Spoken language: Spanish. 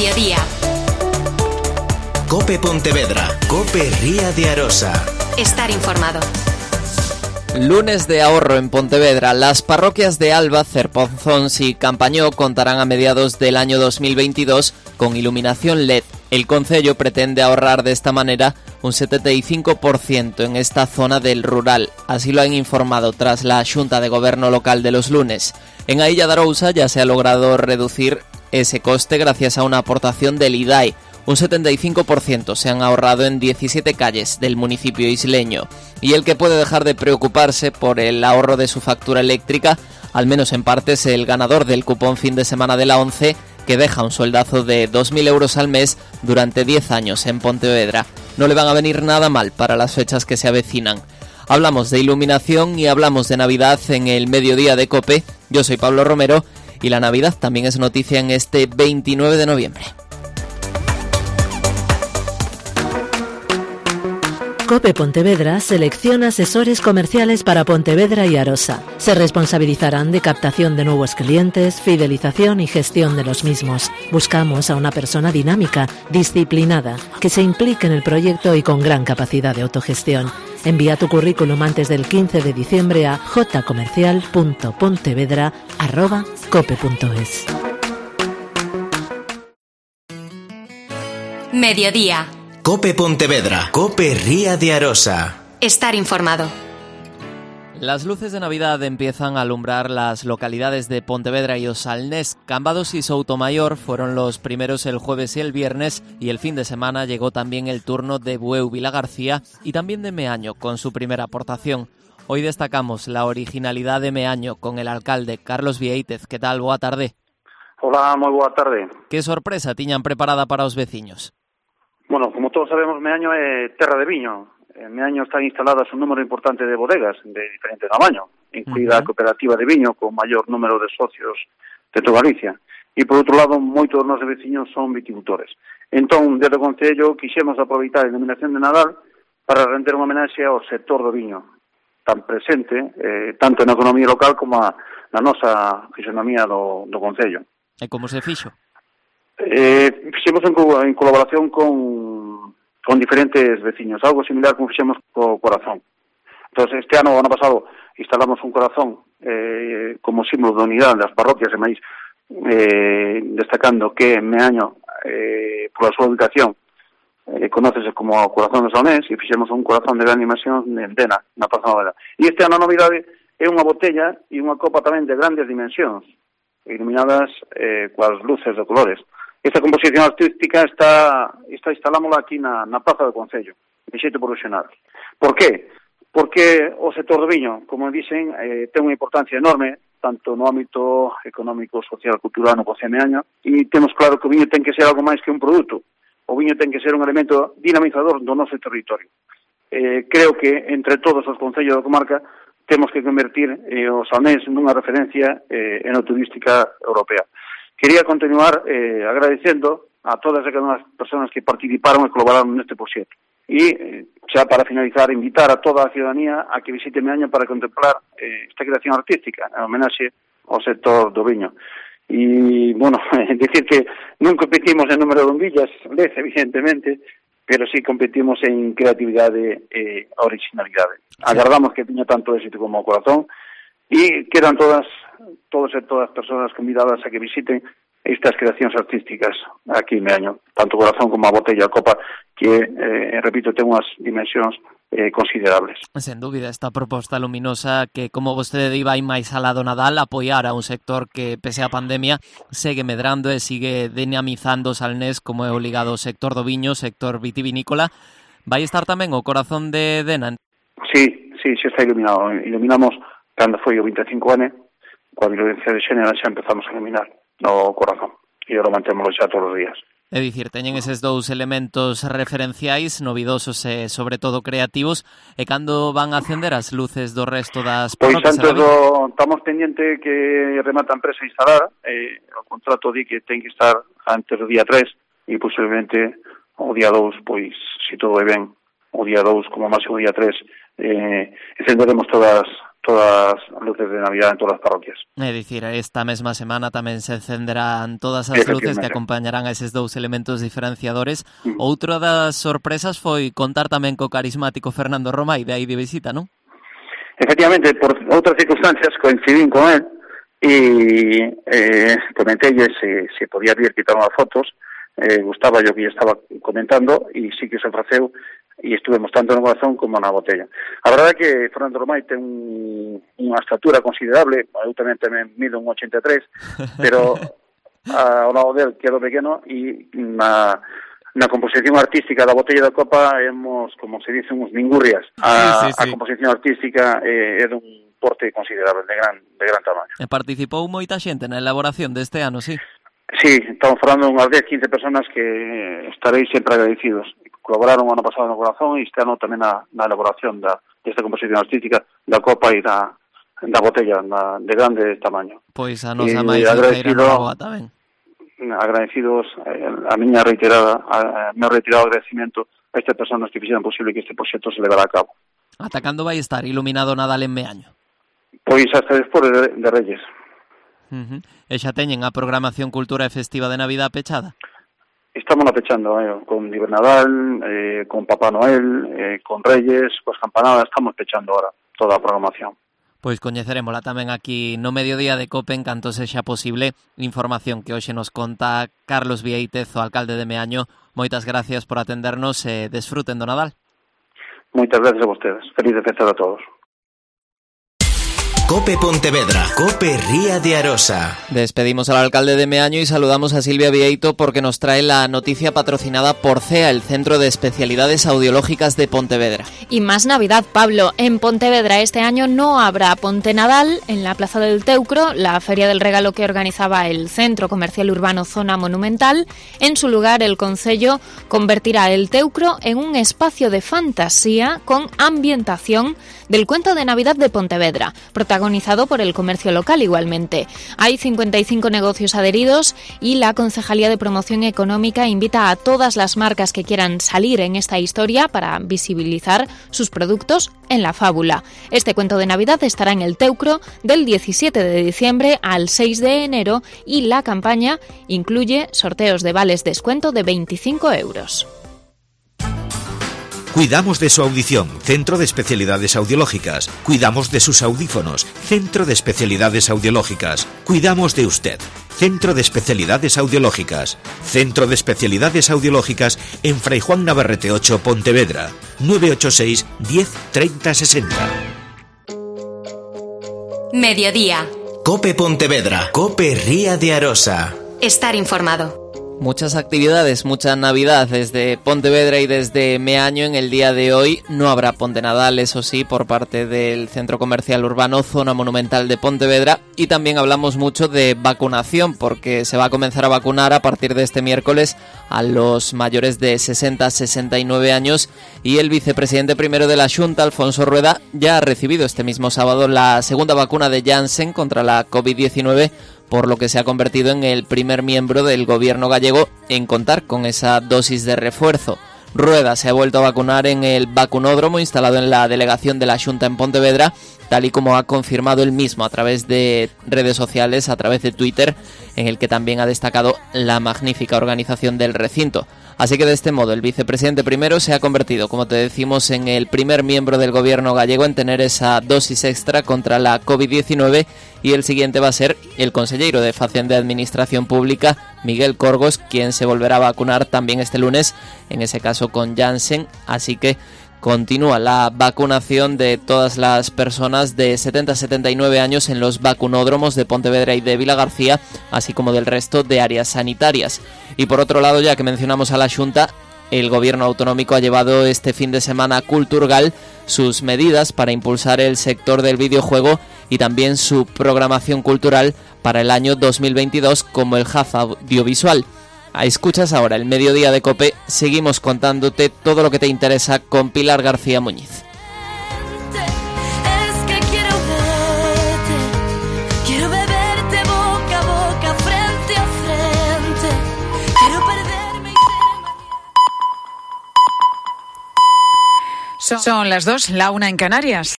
Mediodía. Cope Pontevedra, Cope Ría de Arosa. Estar informado. Lunes de ahorro en Pontevedra. Las parroquias de Alba, Cerponzóns y Campañó contarán a mediados del año 2022 con iluminación LED. El concello pretende ahorrar de esta manera un 75% en esta zona del rural. Así lo han informado tras la Xunta de Goberno local de los lunes. En a Illa de Arousa ya se ha logrado reducir ese coste gracias a una aportación del IDAI. Un 75% se han ahorrado en 17 calles del municipio isleño. Y el que puede dejar de preocuparse por el ahorro de su factura eléctrica, al menos en parte, es el ganador del cupón fin de semana de la ONCE, que deja un sueldazo de 2.000 euros al mes durante 10 años en Pontevedra. No le van a venir nada mal para las fechas que se avecinan. Hablamos de iluminación y hablamos de Navidad en el Mediodía de COPE. Yo soy Pablo Romero y la Navidad también es noticia en este 29 de noviembre. COPE Pontevedra selecciona asesores comerciales para Pontevedra y Arosa. Se responsabilizarán de captación de nuevos clientes, fidelización y gestión de los mismos. Buscamos a una persona dinámica, disciplinada, que se implique en el proyecto y con gran capacidad de autogestión. Envía tu currículum antes del 15 de diciembre a jcomercial.pontevedra@cope.es. Mediodía. Cope Pontevedra, Cope Ría de Arosa. Estar informado. Las luces de Navidad empiezan a alumbrar las localidades de Pontevedra y Osalnés. Cambados y Soutomayor fueron los primeros el jueves y el viernes, y el fin de semana llegó también el turno de Bueu Vilagarcía y también de Meaño con su primera aportación. Hoy destacamos la originalidad de Meaño con el alcalde Carlos Vieitez. Que tal? Boa tarde. Hola, moi boa tarde. Que sorpresa tiñan preparada para os veciños? Bueno, como todos sabemos, Meaño é terra de viño. En Meaño están instaladas un número importante de bodegas de diferente tamaño, incluída a cooperativa de viño con maior número de socios de toda Galicia. E, por outro lado, moitos dos nosos veciños son viticultores. Entón, desde o Concello, quixemos aproveitar a iluminación de Nadal para render unha homenaxe ao sector do viño, tan presente, tanto na economía local como na nosa fisonomía do Concello. E como se fixo? Fixemos en colaboración con diferentes veciños, algo similar como fixemos co corazón. Entón, este ano pasado, instalamos un corazón como símbolo de unidade das parroquias, e máis destacando que Meaño, pola súa ubicación, conócese como o corazón dos Onés, e fixemos un corazón de gran dimensión en Dena, na Praza Nova. E este ano a novidade é unha botella e unha copa tamén de grandes dimensións, iluminadas coas luces de colores. Esta composición artística instalámola aquí na Praza do Concello, de xeito profesional. Por qué? Porque o sector do viño, como dicen, ten unha importancia enorme, tanto no ámbito económico, social, cultural, no Concello de Meaño, e temos claro que o viño ten que ser algo máis que un produto. O viño ten que ser un elemento dinamizador do noso territorio. Creo que entre todos os concellos da comarca temos que convertir os Salnés nunha referencia enoturística europea. Quería continuar agradecendo a todas aquelas persoas que participaron e colaboraron neste proxecto. E, xa para finalizar, invitar a toda a ciudadanía a que visite Meaño para contemplar esta creación artística, en homenaxe ao sector do viño. E, bueno, decir que non competimos en número de bombillas, evidentemente, pero sí competimos en creatividade e originalidade. Agardamos que teña tanto éxito como o corazón, e quedan todos e todas as persoas convidadas a que visiten estas creacións artísticas aquí en Meaño, tanto o corazón como a botella, a copa, que, repito, ten unhas dimensións considerables. Sen dúbida, esta proposta luminosa que, como vostede di, vai máis alá do Nadal, apoiar a un sector que, pese á pandemia, segue medrando e sigue dinamizando o Salnés, como é o ligado ao sector do viño, sector vitivinícola. Vai estar tamén o corazón de Dena? Sí, xa está iluminado. Iluminamos cando foi o 25N, coa violencia de xénero xa empezamos a iluminar no corazón, e agora mantémoslo xa todos os días. É dicir, teñen eses dous elementos referenciais, novidosos e, sobre todo, creativos, e cando van a acender as luces do resto das parroquias? Pois antes estamos pendiente que remata a empresa a instalar, o contrato di que ten que estar antes do día 3, e posiblemente o día 2, pois, se todo vai ben, o día 2, como máximo o día 3, encenderemos todas todas as luces de Navidad en todas as parroquias. É dicir, esta mesma semana tamén se encenderán todas as luces que acompañarán a eses dous elementos diferenciadores. Outra das sorpresas foi contar tamén co carismático Fernando Romai de aí de visita, non? Efectivamente, por outras circunstancias coincidín con él e comentelle se podía vir quitar unhas fotos, gustaba yo que lle estaba comentando e sí que se ofreceu e estuvemos tanto no corazón como na botella. A verdade é que Fernando Romai ten unha estatura considerable, eu tamén mido un 83, pero ao lado del quedo pequeno e na composición artística da botella da copa hemos, como se dice, uns ningurrias. A composición artística é dun porte considerable, de gran tamaño. E participou moita xente na elaboración deste ano, sí? Sí, estamos falando de unhas 10, 15 personas que estaréis sempre agradecidos. Colaboraron o ano pasado no corazón e este ano tamén na elaboración desta composición artística da copa e da botella de grande tamaño. Pois a nosa máis sincera noa tamén. Agradecidos a miña reiterado agradecimento a estas personas que fixeran posible que este proxecto se levara a cabo. Ata cando vai estar iluminado Nadal en Meaño? Pois hasta despois de Reyes. E xa teñen a programación cultura e festiva de Navidad pechada? Estamos pechando, con Nivel Nadal, con Papá Noel, con Reyes, coas campanadas, estamos pechando ahora toda a programación. Pois coñecerémola tamén aquí no mediodía de COPE en canto sexa posible. Información que hoxe nos conta Carlos Vieitez, o alcalde de Meaño. Moitas gracias por atendernos e desfruten do Nadal. Moitas gracias a vostedes. Feliz festas a todos. COPE Pontevedra, COPE Ría de Arosa. Despedimos al alcalde de Meaño y saludamos a Silvia Vieito porque nos trae la noticia patrocinada por CEA, el Centro de Especialidades Audiológicas de Pontevedra. Y más Navidad, Pablo. En Pontevedra este año no habrá Ponte Nadal en la Plaza del Teucro, la feria del regalo que organizaba el Centro Comercial Urbano Zona Monumental. En su lugar, el concello convertirá el Teucro en un espacio de fantasía con ambientación del cuento de Navidad de Pontevedra, protagonizado por el comercio local igualmente. Hay 55 negocios adheridos y la Concejalía de Promoción Económica invita a todas las marcas que quieran salir en esta historia para visibilizar sus productos en la fábula. Este cuento de Navidad estará en el Teucro del 17 de diciembre al 6 de enero y la campaña incluye sorteos de vales descuento de 25 euros. Cuidamos de su audición, Centro de Especialidades Audiológicas. Cuidamos de sus audífonos, Centro de Especialidades Audiológicas. Cuidamos de usted, Centro de Especialidades Audiológicas. Centro de Especialidades Audiológicas en Fray Juan Navarrete 8, Pontevedra. 986 10 30 60. Mediodía. COPE Pontevedra, COPE Ría de Arosa. Estar informado. Muchas actividades, mucha Navidad desde Pontevedra y desde Meaño. En el día de hoy no habrá Ponte Nadal, eso sí, por parte del Centro Comercial Urbano Zona Monumental de Pontevedra. Y también hablamos mucho de vacunación, porque se va a comenzar a vacunar a partir de este miércoles a los mayores de 60 a 69 años. Y el vicepresidente primero de la Xunta, Alfonso Rueda, ya ha recibido este mismo sábado la segunda vacuna de Janssen contra la COVID-19, por lo que se ha convertido en el primer miembro del gobierno gallego en contar con esa dosis de refuerzo. Rueda se ha vuelto a vacunar en el vacunódromo instalado en la delegación de la Xunta en Pontevedra, tal y como ha confirmado él mismo a través de redes sociales, a través de Twitter, en el que también ha destacado la magnífica organización del recinto. Así que de este modo el vicepresidente primero se ha convertido, como te decimos, en el primer miembro del gobierno gallego en tener esa dosis extra contra la COVID-19, y el siguiente va a ser el conselleiro de Facenda y Administración Pública, Miguel Corgos, quien se volverá a vacunar también este lunes, en ese caso con Janssen. Así que continúa la vacunación de todas las personas de 70 a 79 años en los vacunódromos de Pontevedra y de Vilagarcía, así como del resto de áreas sanitarias. Y por otro lado, ya que mencionamos a la Xunta, el gobierno autonómico ha llevado este fin de semana a Culturgal sus medidas para impulsar el sector del videojuego y también su programación cultural para el año 2022, como el Hub Audiovisual. Escuchas ahora el Mediodía de COPE. Seguimos contándote todo lo que te interesa con Pilar García Muñiz. Son las 2, la 1 en Canarias.